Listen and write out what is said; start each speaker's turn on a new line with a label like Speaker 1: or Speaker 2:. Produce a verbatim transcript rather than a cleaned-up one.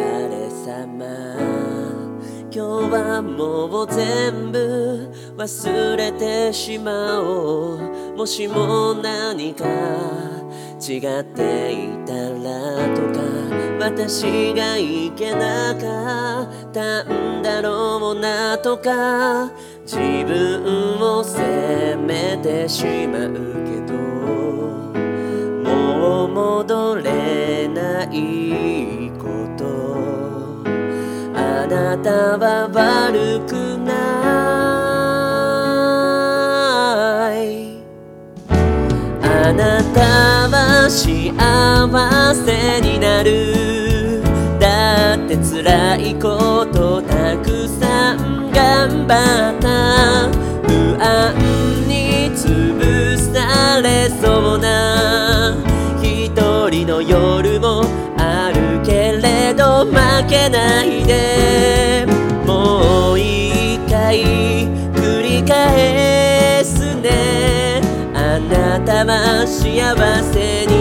Speaker 1: れ様、今日はもう全部忘れてしまおう。もしも何か違っていたらとか、私がいけなかったんだろうなとか、自分を責めてしまうけど、もう戻れないこと、あなたは悪くない。あなたは幸せになる。だって辛いことたくさん頑張った。不安に潰されそうな一人の夜もあるけれど負けないで。もう一回繰り返すね。あなたは幸せに